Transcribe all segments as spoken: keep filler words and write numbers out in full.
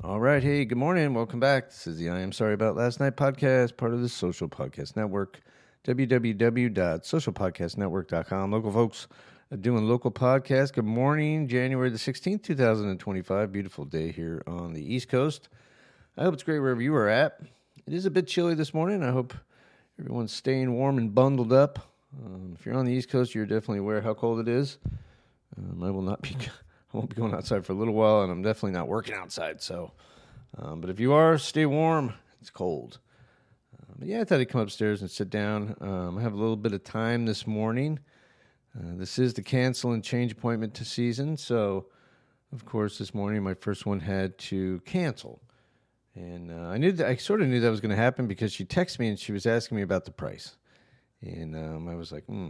All right. Hey, good morning. Welcome back. This is the I Am Sorry About Last Night podcast, part of the Social Podcast Network, w w w dot social podcast network dot com. Local folks are doing local podcasts. Good morning, January the sixteenth, twenty twenty-five. Beautiful day here on the East Coast. I hope it's great wherever you are at. It is a bit chilly this morning. I hope everyone's staying warm and bundled up. Um, if you're on the East Coast, you're definitely aware how cold it is. Um, I will not be... I won't be going outside for a little while, and I'm definitely not working outside. So, um, but if you are, stay warm. It's cold. Uh, but yeah, I thought I'd come upstairs and sit down. Um, I have a little bit of time this morning. Uh, this is the cancel and change appointment to season. So, of course, this morning my first one had to cancel, and uh, I knew that, I sort of knew that was going to happen because she texted me and she was asking me about the price, and um, I was like, hmm.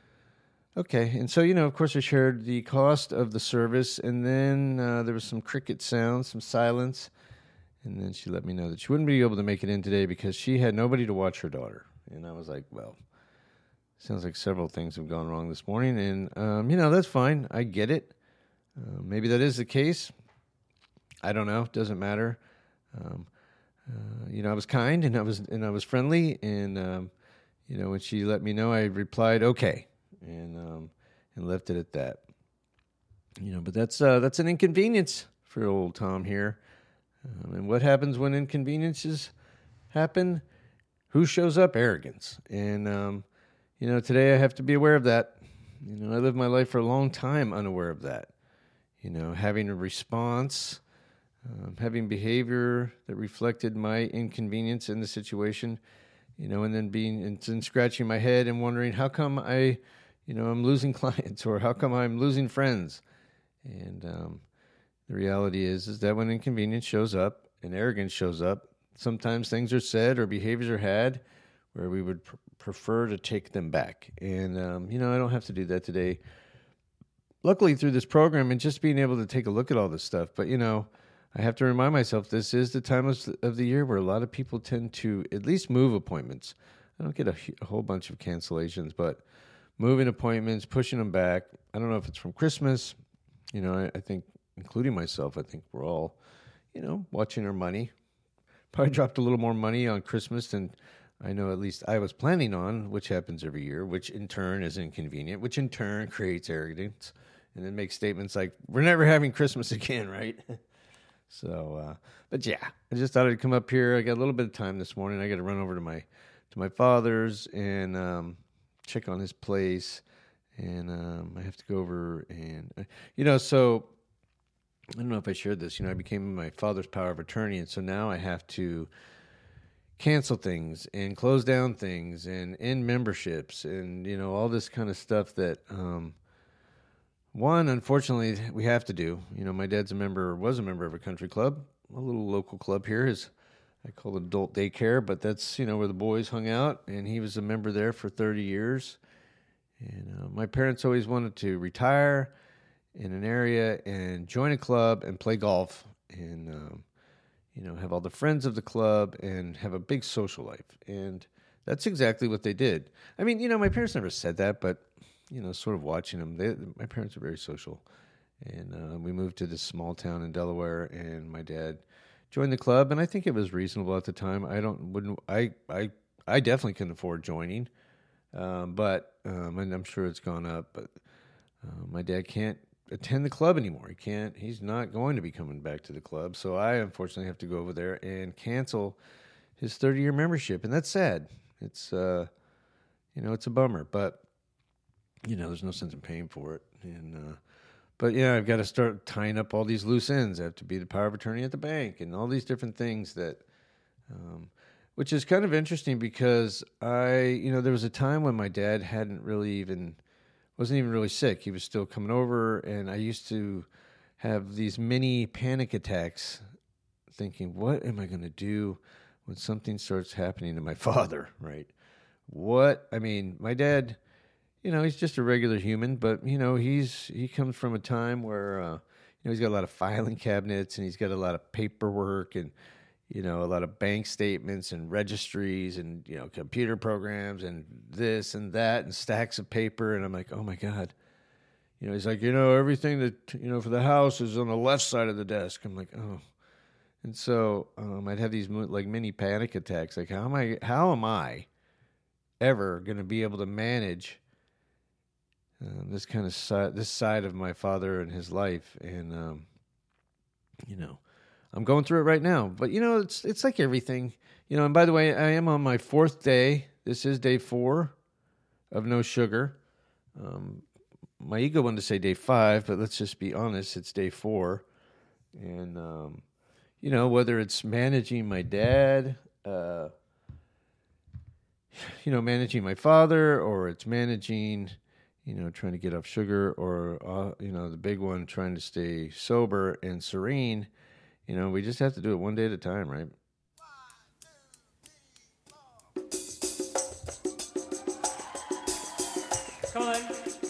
Okay, and so, you know, of course, I shared the cost of the service, and then uh, there was some cricket sounds, some silence, and then she let me know that she wouldn't be able to make it in today because she had nobody to watch her daughter. And I was like, well, sounds like several things have gone wrong this morning, and, um, you know, that's fine. I get it. Uh, maybe that is the case. I don't know. Doesn't matter. Um, uh, you know, I was kind, and I was and I was friendly, and, um, you know, when she let me know, I replied, okay. And um, and left it at that, you know. But that's uh, that's an inconvenience for old Tom here. Um, and what happens when inconveniences happen? Who shows up? Arrogance. And um, you know, today I have to be aware of that. You know, I lived my life for a long time unaware of that. You know, having a response, um, having behavior that reflected my inconvenience in the situation. You know, and then being and, and scratching my head and wondering how come I. You know, I'm losing clients, or how come I'm losing friends? And um, the reality is, is that when inconvenience shows up and arrogance shows up, sometimes things are said or behaviors are had where we would pr- prefer to take them back. And, um, you know, I don't have to do that today. Luckily, through this program and just being able to take a look at all this stuff. But, you know, I have to remind myself this is the time of, of the year where a lot of people tend to at least move appointments. I don't get a, a whole bunch of cancellations, but moving appointments, pushing them back. I don't know if it's from Christmas. You know, I, I think, including myself, I think we're all, you know, watching our money. Probably dropped a little more money on Christmas than I know at least I was planning on, which happens every year, which in turn is inconvenient, which in turn creates arrogance, and then makes statements like, we're never having Christmas again, right? so, uh, but yeah, I just thought I'd come up here. I got a little bit of time this morning. I got to run over to my to my father's and um, check on his place, and um, I have to go over and, uh, you know, so I don't know if I shared this, you know, I became my father's power of attorney, and so now I have to cancel things and close down things and end memberships and, you know, all this kind of stuff that, um, one, unfortunately, we have to do. You know, my dad's a member, was a member of a country club, a little local club here is, I call it adult daycare, but that's, you know, where the boys hung out, and he was a member there for thirty years. And uh, my parents always wanted to retire in an area and join a club and play golf and, um, you know, have all the friends of the club and have a big social life. And that's exactly what they did. I mean, you know, my parents never said that, but, you know, sort of watching them, they, my parents are very social. And uh, we moved to this small town in Delaware, and my dad joined the club, and I think it was reasonable at the time. I don't wouldn't I I I definitely couldn't afford joining, um, but um, and I'm sure it's gone up. But uh, my dad can't attend the club anymore. He can't. He's not going to be coming back to the club. So I unfortunately have to go over there and cancel his thirty-year membership, and that's sad. It's uh, you know, it's a bummer, but you know, there's no sense in paying for it, and. Uh, But, yeah, I've got to start tying up all these loose ends. I have to be the power of attorney at the bank and all these different things that, um, which is kind of interesting because I, you know, there was a time when my dad hadn't really even, wasn't even really sick. He was still coming over, and I used to have these mini panic attacks thinking, what am I going to do when something starts happening to my father, right? What, I mean, my dad... You know, he's just a regular human, but, you know, he's he comes from a time where, uh, you know, he's got a lot of filing cabinets, and he's got a lot of paperwork and, you know, a lot of bank statements and registries and, you know, computer programs and this and that and stacks of paper. And I'm like, oh, my God. You know, he's like, you know, everything that, you know, for the house is on the left side of the desk. I'm like, oh. And so um, I'd have these like mini panic attacks. Like, how am I? How am I ever going to be able to manage uh, this kind of side, this side of my father and his life? And um, you know, I'm going through it right now. But you know, it's it's like everything. You know, and by the way, I am on my fourth day. This is day four of no sugar. Um, my ego wanted to say day five, but let's just be honest, it's day four. And um, you know, whether it's managing my dad, uh, you know, managing my father, or it's managing, you know, trying to get off sugar, or, uh, you know, the big one, trying to stay sober and serene, you know, we just have to do it one day at a time, right? Come on.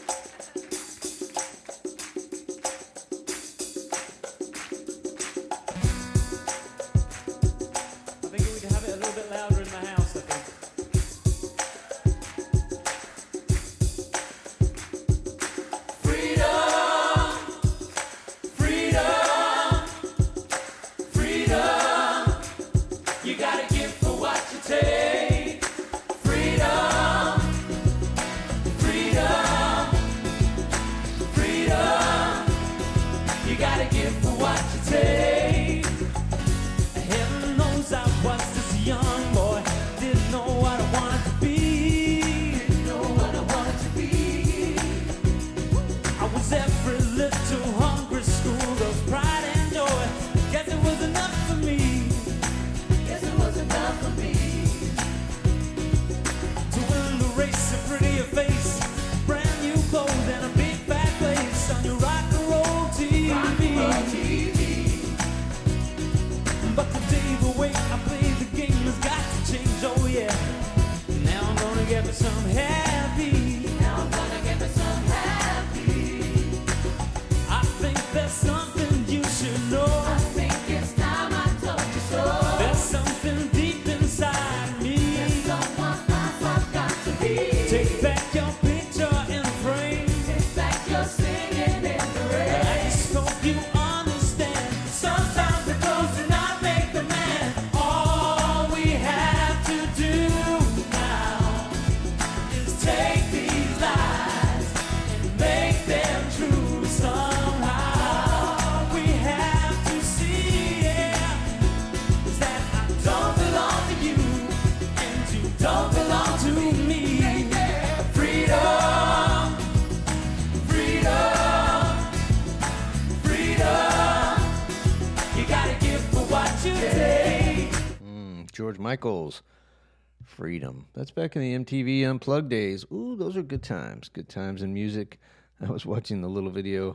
George Michael's Freedom. That's back in the M T V Unplugged days. Ooh, those are good times. Good times in music. I was watching the little video.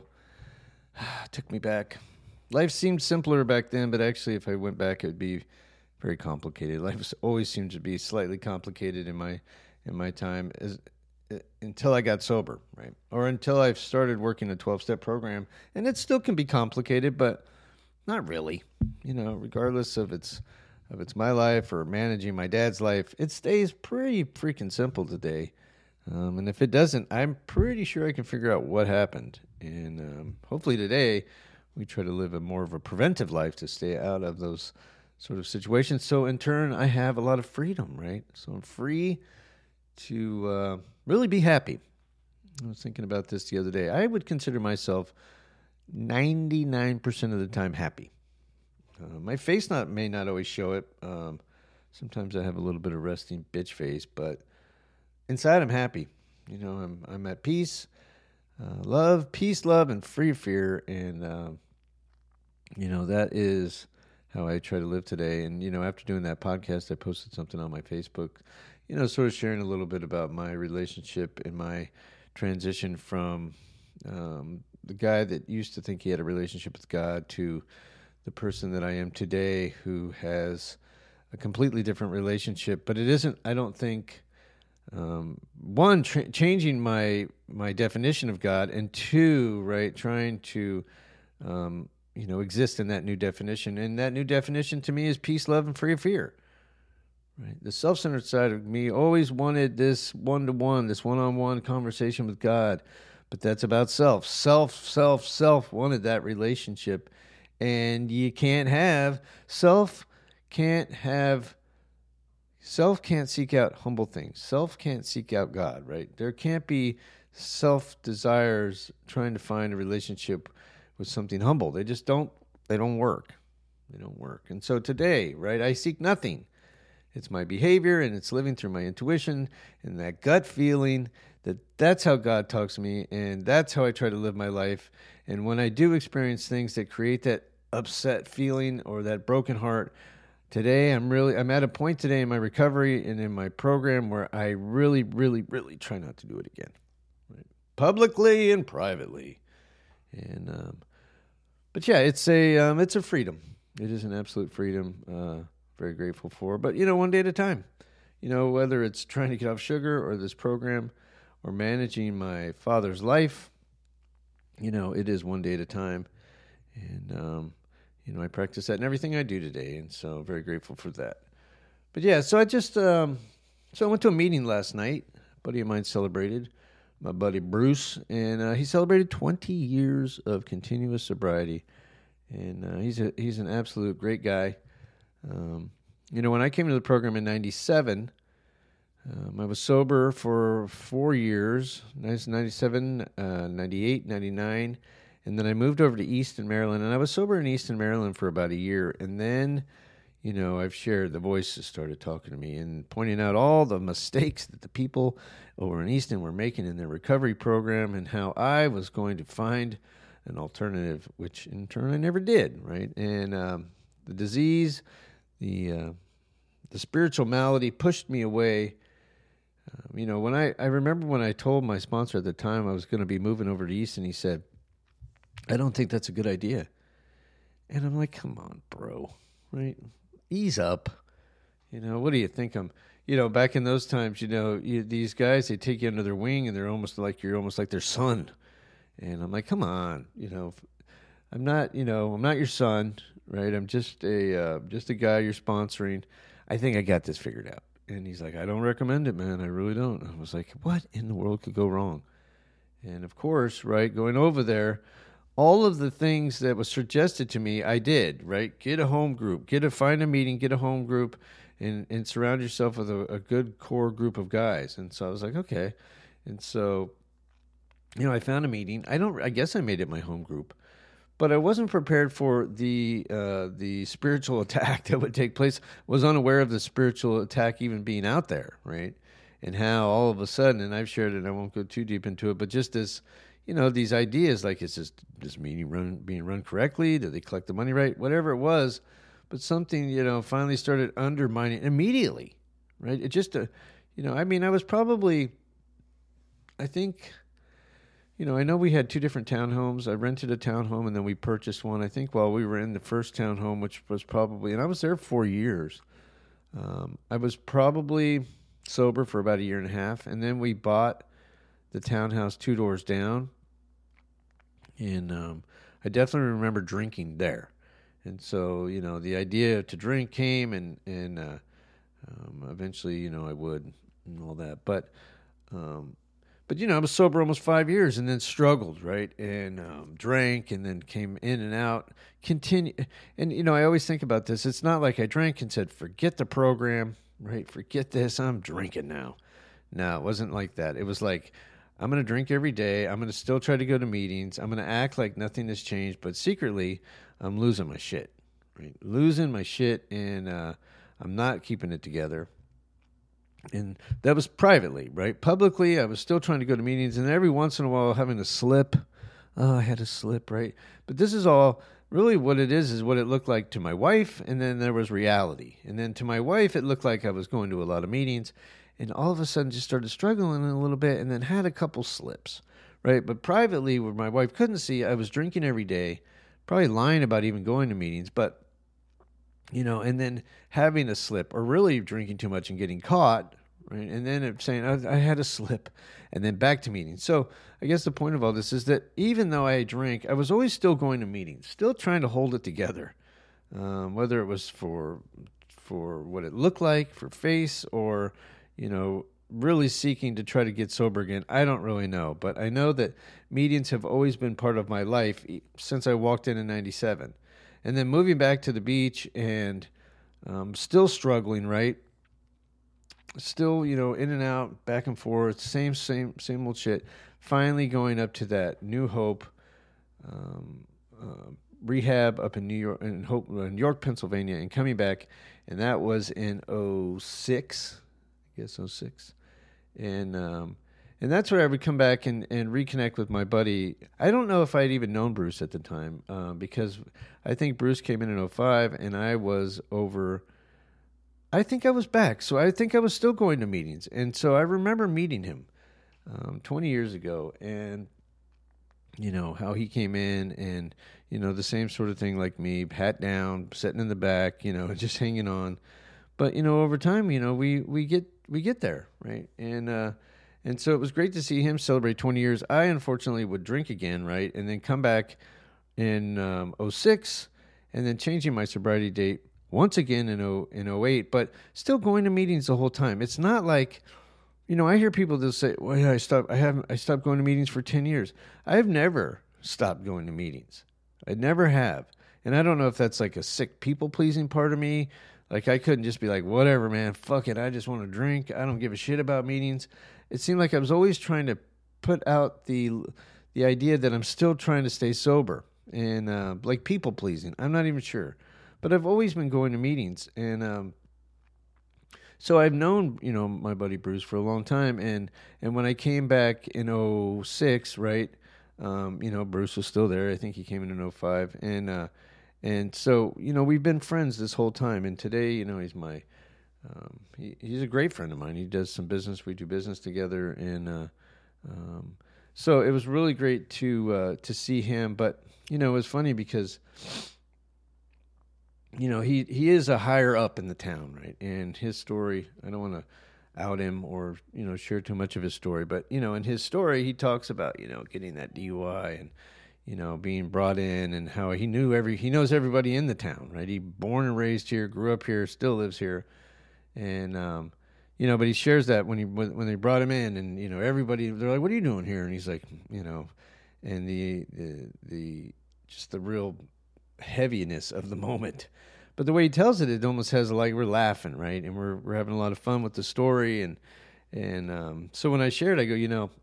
It took me back. Life seemed simpler back then, but actually if I went back, it would be very complicated. Life always seemed to be slightly complicated in my in my time as, uh, until I got sober, right? Or until I started working a twelve-step program. And it still can be complicated, but not really. You know, regardless of its If it's my life or managing my dad's life, it stays pretty freaking simple today. Um, and if it doesn't, I'm pretty sure I can figure out what happened. And um, hopefully today we try to live a more of a preventive life to stay out of those sort of situations. So in turn, I have a lot of freedom, right? So I'm free to uh, really be happy. I was thinking about this the other day. I would consider myself ninety-nine percent of the time happy. Uh, my face not may not always show it. Um, sometimes I have a little bit of resting bitch face, but inside I'm happy. You know, I'm I'm at peace, uh, love, peace, love, and free of fear, and uh, you know that is how I try to live today. And you know, after doing that podcast, I posted something on my Facebook. You know, sort of sharing a little bit about my relationship and my transition from um, the guy that used to think he had a relationship with God to the person that I am today who has a completely different relationship. But it isn't, I don't think, um, one, tra- changing my my definition of God, and two, right, trying to, um, you know, exist in that new definition. And that new definition to me is peace, love, and free of fear. Right? The self-centered side of me always wanted this one-to-one, this one-on-one conversation with God. But that's about self. Self, self, self wanted that relationship. And you can't have, self can't have, self can't seek out humble things. Self can't seek out God, right? There can't be self desires trying to find a relationship with something humble. They just don't, they don't work. They don't work. And so today, right, I seek nothing. It's my behavior, and it's living through my intuition and that gut feeling that that's how God talks to me, and that's how I try to live my life. And when I do experience things that create that upset feeling or that broken heart, today I'm really, I'm at a point today in my recovery and in my program where I really, really, really try not to do it again, right? Publicly and privately. And, um, but yeah, it's a, um, it's a freedom. It is an absolute freedom. Uh, Very grateful for, but you know, one day at a time. You know, whether it's trying to get off sugar or this program or managing my father's life, you know, it is one day at a time. And, um, you know, I practice that in everything I do today. And so very grateful for that. But yeah, so I just, um, so I went to a meeting last night. A buddy of mine celebrated, my buddy Bruce, and uh, he celebrated twenty years of continuous sobriety. And uh, he's a, he's an absolute great guy. Um, you know, when I came to the program in ninety-seven, um, I was sober for four years, ninety-seven, uh, ninety-eight, ninety-nine, and then I moved over to Easton, Maryland, and I was sober in Easton, Maryland for about a year, and then, you know, I've shared, the voices started talking to me and pointing out all the mistakes that the people over in Easton were making in their recovery program and how I was going to find an alternative, which in turn I never did, right? And um, the disease... The uh, the spiritual malady pushed me away. Um, you know, when I, I remember when I told my sponsor at the time I was going to be moving over to Easton, he said, I don't think that's a good idea. And I'm like, come on, bro, right? Ease up. You know, what do you think I'm, you know, back in those times, you know, you, these guys, they take you under their wing and they're almost like, you're almost like their son. And I'm like, come on, you know, I'm not, you know, I'm not your son. Right, I'm just a uh, just a guy you're sponsoring. I think I got this figured out. And he's like, I don't recommend it, man. I really don't. I was like, what in the world could go wrong? And of course, right, going over there, all of the things that was suggested to me, I did. Right, get a home group, get a find a meeting, get a home group, and and surround yourself with a, a good core group of guys. And so I was like, okay. And so, you know, I found a meeting. I don't. I guess I made it my home group. But I wasn't prepared for the uh, the spiritual attack that would take place. Was unaware of the spiritual attack even being out there, right? And how all of a sudden, and I've shared it, and I won't go too deep into it, but just this, you know, these ideas like, is this, this meeting run, being run correctly? Did they collect the money right? Whatever it was, but something, you know, finally started undermining immediately, right? It just, uh, you know, I mean, I was probably, I think... You know, I know we had two different townhomes. I rented a townhome, and then we purchased one, I think, while we were in the first townhome, which was probably, and I was there four years. Um, I was probably sober for about a year and a half, and then we bought the townhouse two doors down, and um, I definitely remember drinking there. And so, you know, the idea to drink came, and, and uh, um, eventually, you know, I would and all that. But... Um, But, you know, I was sober almost five years and then struggled, right? And um, drank and then came in and out. Continue. And, you know, I always think about this. It's not like I drank and said, forget the program, right? Forget this. I'm drinking now. No, it wasn't like that. It was like, I'm going to drink every day. I'm going to still try to go to meetings. I'm going to act like nothing has changed. But secretly, I'm losing my shit, right? Losing my shit, and uh, I'm not keeping it together. And that was privately, right? Publicly, I was still trying to go to meetings, and every once in a while having a slip. Oh, I had a slip, right? But this is all, really what it is, is what it looked like to my wife, and then there was reality. And then to my wife, it looked like I was going to a lot of meetings, and all of a sudden just started struggling a little bit, and then had a couple slips, right? But privately, where my wife couldn't see, I was drinking every day, probably lying about even going to meetings, but, you know, and then having a slip, or really drinking too much and getting caught, right? And then saying, I, I had a slip, and then back to meetings. So I guess the point of all this is that even though I drank, I was always still going to meetings, still trying to hold it together, um, whether it was for for what it looked like, for face, or, you know, really seeking to try to get sober again. I don't really know, but I know that meetings have always been part of my life since I walked in in ninety-seven. and then moving back to the beach and um, still struggling, right? Still, you know, in and out, back and forth, same, same, same old shit. Finally going up to that New Hope um, uh, rehab up in New York, in Hope, in York, Pennsylvania, and coming back, and that was in oh six, I guess oh six, and um, and that's where I would come back and, and reconnect with my buddy. I don't know if I'd even known Bruce at the time, uh, because I think Bruce came in in oh five, and I was over. I think I was back, so I think I was still going to meetings, and so I remember meeting him um, twenty years ago, and you know how he came in, and you know the same sort of thing like me, hat down, sitting in the back, you know, just hanging on. But you know, over time, you know, we we get we get there, right? And uh, and so it was great to see him celebrate twenty years. I unfortunately would drink again, right, and then come back in um, oh six, and then changing my sobriety date once again in oh in oh eight, but still going to meetings the whole time. It's not like, you know, I hear people that say, "Well, yeah, I stopped. I haven't. I stopped going to meetings for ten years." I've never stopped going to meetings. I never have, and I don't know if that's like a sick people pleasing part of me. Like I couldn't just be like, "Whatever, man. Fuck it. I just want to drink. I don't give a shit about meetings." It seemed like I was always trying to put out the the idea that I'm still trying to stay sober and uh, like people pleasing. I'm not even sure. But I've always been going to meetings, and um, so I've known, you know, my buddy Bruce for a long time, and, and when I came back in oh six, right, um, you know, Bruce was still there. I think he came in in oh five, and uh, and so, you know, we've been friends this whole time, and today, you know, he's my, um, he, he's a great friend of mine. He does some business. We do business together, and uh, um, so it was really great to uh, to see him, but, you know, it was funny because you know, he, he is a higher up in the town, right? And his story, I don't want to out him or, you know, share too much of his story. But, you know, in his story, he talks about, you know, getting that D U I and, you know, being brought in and how he knew every, he knows everybody in the town, right? He born and raised here, grew up here, still lives here. And, um, you know, but he shares that when he, when, when they brought him in and, you know, everybody, they're like, "What are you doing here?" And he's like, you know, and the, the, the, just the real heaviness of the moment. But the way he tells it, it almost has like we're laughing, right? And we're we're having a lot of fun with the story. And and um, so when I shared, I go, you know,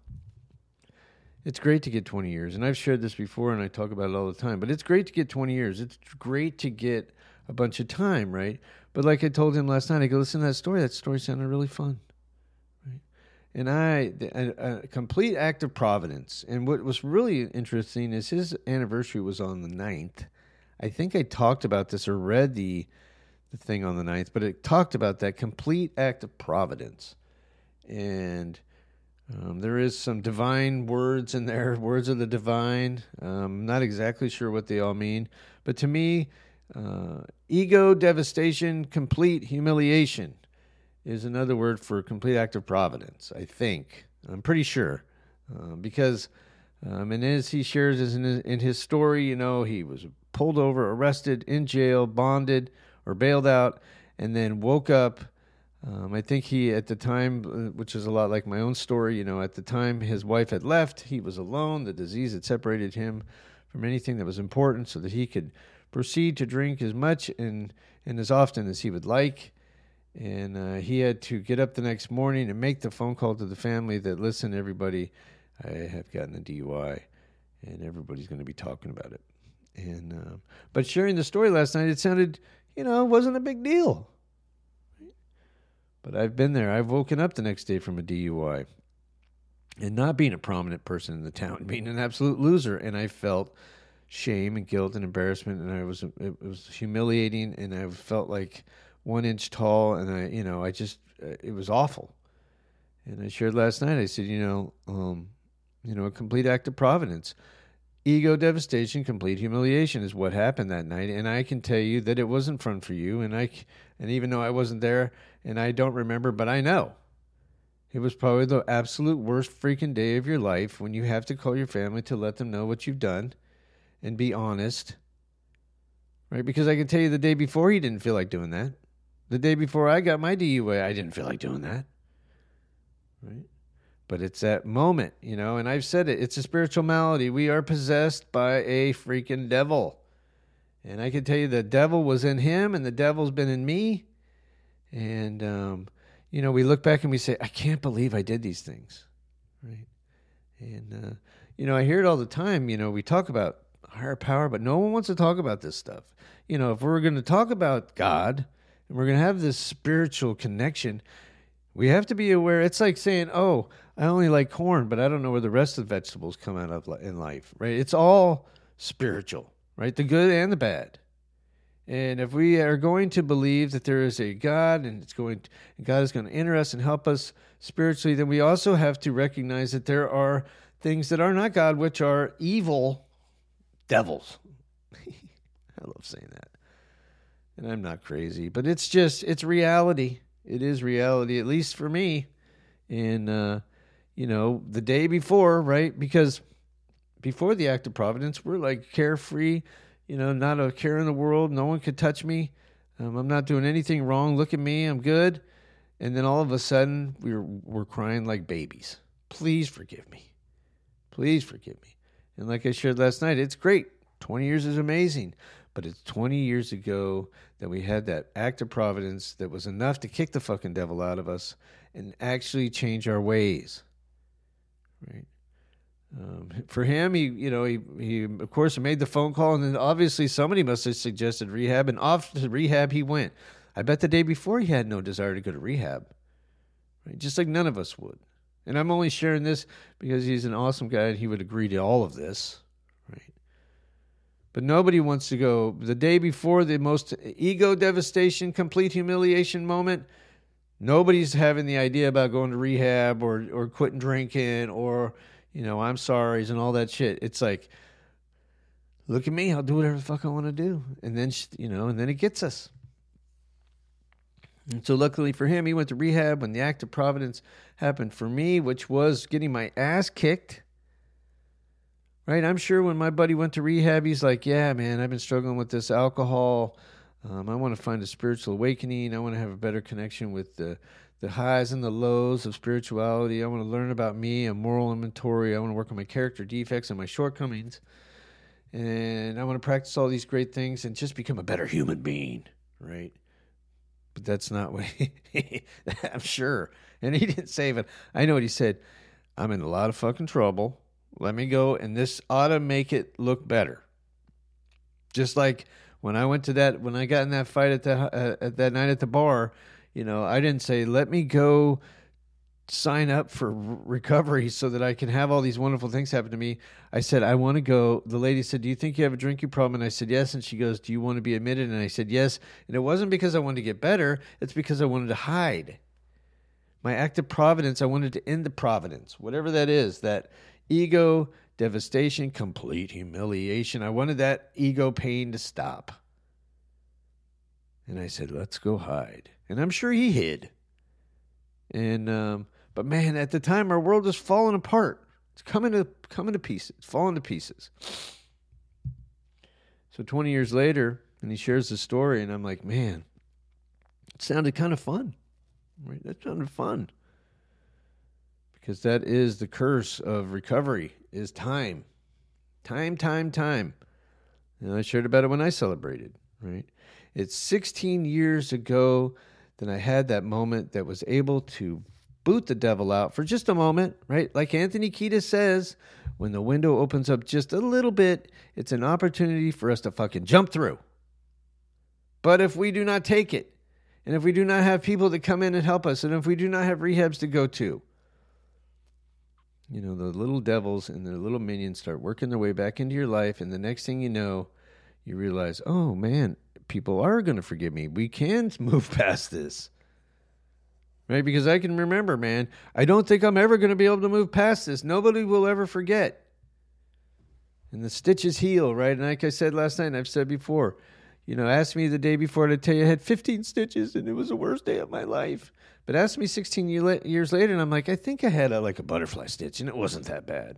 it's great to get twenty years. And I've shared this before, and I talk about it all the time. But it's great to get twenty years. It's great to get a bunch of time, right? But like I told him last night, I go, listen to that story. That story sounded really fun, right? And I, a, a complete act of providence. And what was really interesting is his anniversary was on the ninth. I think I talked about this or read the the thing on the ninth, but it talked about that complete act of providence. And um, there is some divine words in there, words of the divine. Um, not exactly sure what they all mean. But to me, uh, ego devastation, complete humiliation is another word for complete act of providence, I think. I'm pretty sure. Uh, because, um, and as he shares as in his, in his story, you know, he was pulled over, arrested, in jail, bonded, or bailed out, and then woke up. Um, I think he, at the time, which is a lot like my own story, you know, at the time his wife had left, he was alone. The disease had separated him from anything that was important so that he could proceed to drink as much and, and as often as he would like. And uh, he had to get up the next morning and make the phone call to the family that, listen, everybody, I have gotten a D U I, and everybody's going to be talking about it. And um, but sharing the story last night, it sounded, you know, it wasn't a big deal. But I've been there. I've woken up the next day from a D U I. And not being a prominent person in the town, being an absolute loser. And I felt shame and guilt and embarrassment. And I was it was humiliating. And I felt like one inch tall. And I, you know, I just, it was awful. And I shared last night, I said, you know, um, you know, a complete act of providence. Ego devastation, complete humiliation is what happened that night. And I can tell you that it wasn't fun for you. And I, and even though I wasn't there and I don't remember, but I know it was probably the absolute worst freaking day of your life when you have to call your family to let them know what you've done and be honest, right? Because I can tell you the day before he didn't feel like doing that. The day before I got my D U I, I didn't feel like doing that, right? But it's that moment, you know, and I've said it, it's a spiritual malady. We are possessed by a freaking devil. And I can tell you the devil was in him and the devil's been in me. And, um, you know, we look back and we say, I can't believe I did these things. Right. And, uh, you know, I hear it all the time. You know, we talk about higher power, but no one wants to talk about this stuff. You know, if we're going to talk about God and we're going to have this spiritual connection, we have to be aware. It's like saying, oh, I only like corn, but I don't know where the rest of the vegetables come out of in life, right? It's all spiritual, right? The good and the bad. And if we are going to believe that there is a God and it's going to, God is going to enter us and help us spiritually, then we also have to recognize that there are things that are not God, which are evil devils. I love saying that. And I'm not crazy, but it's just, it's reality. It is reality, at least for me. And, uh, you know, the day before, right? Because before the act of providence, we're like carefree, you know, not a care in the world. No one could touch me. Um, I'm not doing anything wrong. Look at me. I'm good. And then all of a sudden, we're, we're crying like babies. Please forgive me. Please forgive me. And like I shared last night, it's great. twenty years is amazing. But it's twenty years ago that we had that act of providence that was enough to kick the fucking devil out of us and actually change our ways. Right? Um, for him, he, you know, he, he, of course, made the phone call, and then obviously somebody must have suggested rehab, and off to rehab he went. I bet the day before he had no desire to go to rehab. Right? Just like none of us would. And I'm only sharing this because he's an awesome guy and he would agree to all of this. Right? But nobody wants to go the day before the most ego devastation, complete humiliation moment. Nobody's having the idea about going to rehab or, or quitting drinking or, you know, I'm sorry's and all that shit. It's like, look at me. I'll do whatever the fuck I want to do. And then, you know, and then it gets us. And so luckily for him, he went to rehab when the act of providence happened for me, which was getting my ass kicked. Right? I'm sure when my buddy went to rehab, he's like, yeah, man, I've been struggling with this alcohol. Um, I want to find a spiritual awakening. I want to have a better connection with the, the highs and the lows of spirituality. I want to learn about me, a moral inventory. I want to work on my character defects and my shortcomings. And I want to practice all these great things and just become a better human being. Right? But that's not what he, I'm sure. And he didn't say it. I know what he said. I'm in a lot of fucking trouble. Let me go, and this ought to make it look better. Just like when I went to that, when I got in that fight at that uh, at that night at the bar, you know, I didn't say, let me go sign up for recovery so that I can have all these wonderful things happen to me. I said, I want to go. The lady said, do you think you have a drinking problem? And I said, yes. And she goes, do you want to be admitted? And I said, yes. And it wasn't because I wanted to get better. It's because I wanted to hide. My act of providence, I wanted to end the providence, whatever that is, that ego, devastation, complete humiliation. I wanted that ego pain to stop. And I said, let's go hide. And I'm sure he hid. And, um, but man, at the time, our world is falling apart. It's coming to, coming to pieces, it's falling to pieces. So twenty years later, and he shares the story, and I'm like, man, it sounded kind of fun. Right? That sounded fun. Because that is the curse of recovery, is time. Time, time, time. And I shared about it when I celebrated, right? It's sixteen years ago that I had that moment that was able to boot the devil out for just a moment, right? Like Anthony Kiedis says, when the window opens up just a little bit, it's an opportunity for us to fucking jump through. But if we do not take it, and if we do not have people that come in and help us, and if we do not have rehabs to go to, you know, the little devils and their little minions start working their way back into your life, and the next thing you know, you realize, oh man, people are going to forgive me. We can move past this. Right? Because I can remember, man, I don't think I'm ever going to be able to move past this. Nobody will ever forget. And the stitches heal, right? And like I said last night, and I've said before, you know, ask me the day before, and I tell you I had fifteen stitches, and it was the worst day of my life. But ask me sixteen years later, and I'm like, I think I had a, like a butterfly stitch, and it wasn't that bad.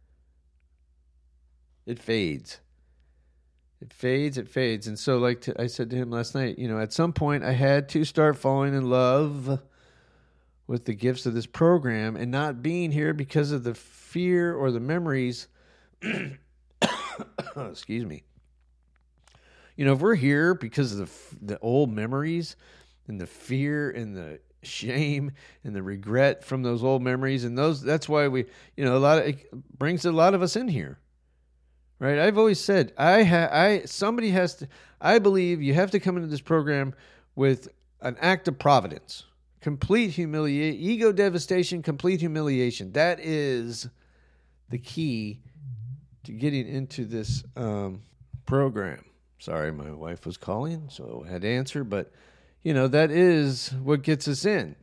It fades. It fades, it fades. And so like to, I said to him last night, you know, at some point I had to start falling in love with the gifts of this program and not being here because of the fear or the memories, excuse me, You know, if we're here because of the the old memories and the fear and the shame and the regret from those old memories, and those that's why we, you know, a lot of it brings a lot of us in here. Right? I've always said I ha, I somebody has to I believe you have to come into this program with an act of providence. Complete humiliation, ego devastation, complete humiliation. That is the key to getting into this um, program. Sorry, my wife was calling, so I had to answer. But, you know, that is what gets us in.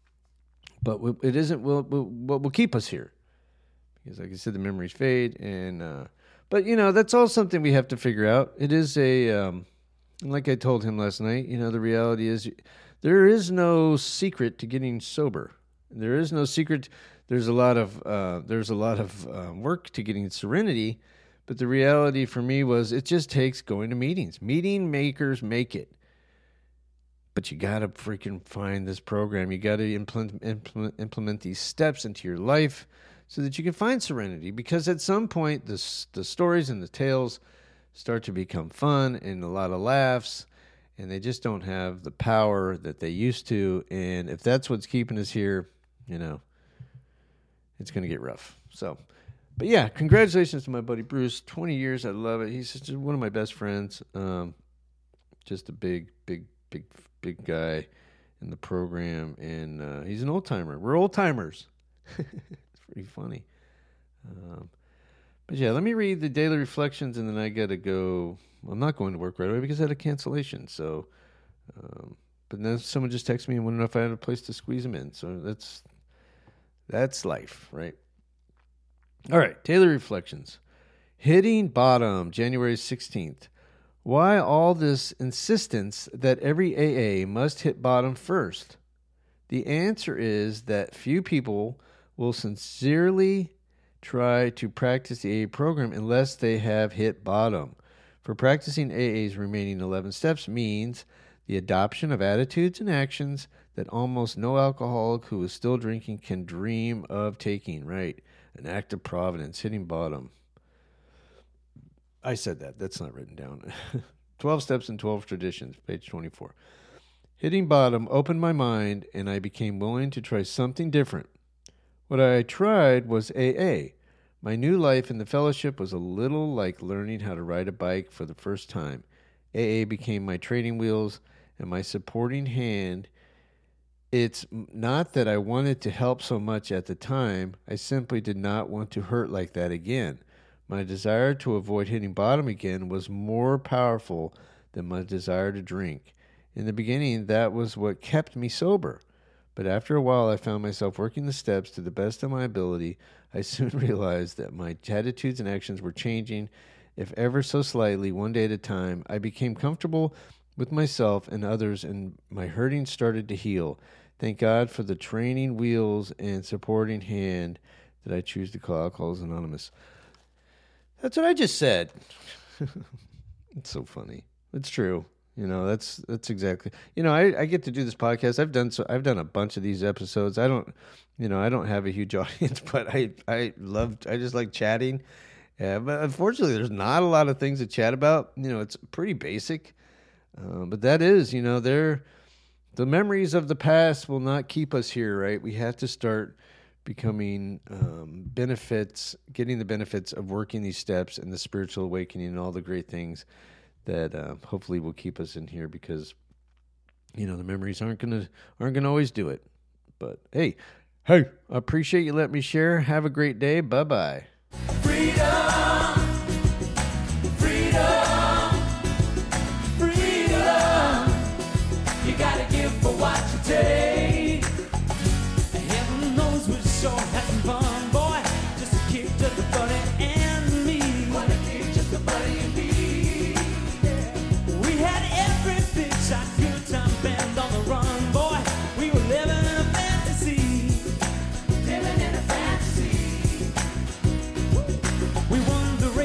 But it isn't what will keep us here. Because, like I said, the memories fade. and uh, But, you know, that's all something we have to figure out. It is a, um, like I told him last night, you know, the reality is there is no secret to getting sober. There is no secret. There's a lot of uh, there's a lot of uh, work to getting serenity, but the reality for me was it just takes going to meetings. Meeting makers make it. But you got to freaking find this program. You got to implement, implement implement these steps into your life so that you can find serenity. Because at some point, the the stories and the tales start to become fun and a lot of laughs, and they just don't have the power that they used to. And if that's what's keeping us here, you know, it's going to get rough. So, but yeah, congratulations to my buddy Bruce. twenty years, I love it. He's just one of my best friends. Um, just a big, big, big, big guy in the program, and uh, he's an old timer. We're old timers. It's pretty funny. Um, but yeah, let me read the daily reflections, and then I got to go. I'm not going to work right away because I had a cancellation. So, um, but then someone just texted me and wanted to know if I had a place to squeeze them in. So that's. That's life, right? All right, daily reflections. Hitting bottom, January sixteenth. Why all this insistence that every A A must hit bottom first? The answer is that few people will sincerely try to practice the A A program unless they have hit bottom. For practicing A A's remaining eleven steps means the adoption of attitudes and actions that almost no alcoholic who is still drinking can dream of taking, right? An act of providence, hitting bottom. I said that. That's not written down. twelve Steps and twelve Traditions, page twenty-four. Hitting bottom opened my mind, and I became willing to try something different. What I tried was A A. My new life in the fellowship was a little like learning how to ride a bike for the first time. A A became my training wheels and my supporting hand. It's not that I wanted to help so much at the time. I simply did not want to hurt like that again. My desire to avoid hitting bottom again was more powerful than my desire to drink. In the beginning, that was what kept me sober. But after a while, I found myself working the steps to the best of my ability. I soon realized that my attitudes and actions were changing, if ever so slightly, one day at a time. I became comfortable with myself and others, and my hurting started to heal. Thank God for the training wheels and supporting hand that I choose to call Alcoholics Anonymous. That's what I just said. It's so funny. It's true. You know, that's that's exactly. You know, I, I get to do this podcast. I've done so. I've done a bunch of these episodes. I don't, you know, I don't have a huge audience, but I I love. I just like chatting. Yeah, but unfortunately, there's not a lot of things to chat about. You know, it's pretty basic. Uh, but that is, you know, they're. The memories of the past will not keep us here, right? We have to start becoming um, benefits, getting the benefits of working these steps and the spiritual awakening and all the great things that uh, hopefully will keep us in here, because, you know, the memories aren't gonna aren't gonna always do it. But hey, hey, I appreciate you letting me share. Have a great day. Bye bye. Freedom, freedom, freedom. You gotta give for what you take. Heaven knows we sure had some fun, boy. Just a kick, just a buddy and me. What a kick, just a buddy and me. Yeah. We had every big shot, good time band on the run, boy. We were living in a fantasy, living in a fantasy. We won the race.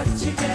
what you get.